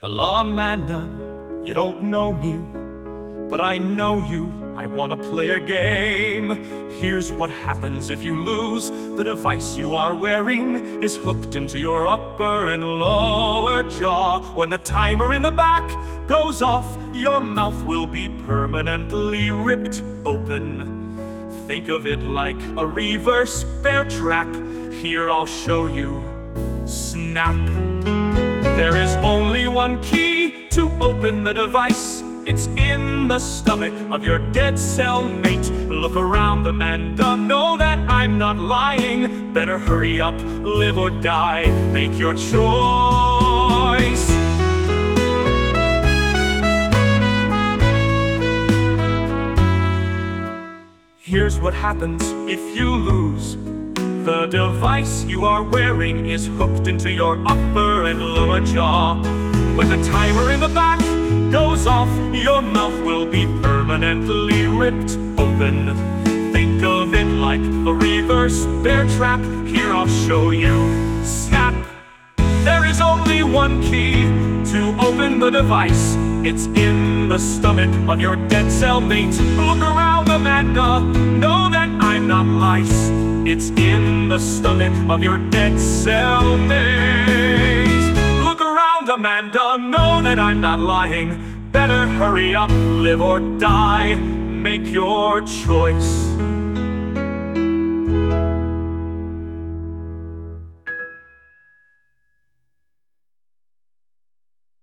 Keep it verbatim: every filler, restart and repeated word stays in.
Hello, Amanda, you don't know me, but I know you. I wanna play a game. Here's what happens if you lose. The device you are wearing is hooked into your upper and lower jaw. When the timer in the back goes off, your mouth will be permanently ripped open. Think of it like a reverse bear trap. Here I'll show you. Snap. There is only one key to open the device. It's in the stomach of your dead cellmate. Look around, Amanda, know that I'm not lying. Better hurry up, live or die, make your choice. Here's what happens if you lose. The device you are wearing is hooked into your upper and lower jaw. When the timer in the back goes off, your mouth will be permanently ripped open. Think of it like a reverse bear trap. Here I'll show you. Snap. There is only one key to open the device. It's in the stomach of your dead cellmate. Look around, Amanda, know that I'm not lice. It's in the stomach of your dead cellmate. Look around, Amanda, know that I'm not lying. Better hurry up, live or die, make your choice.